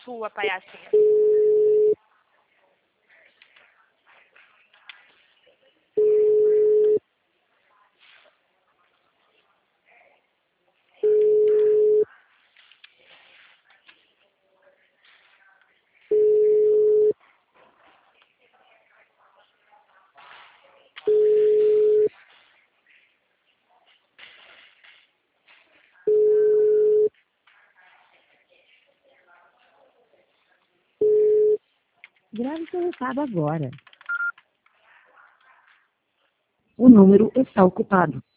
sua, palhacinha. Grave seu recado agora. O número está ocupado.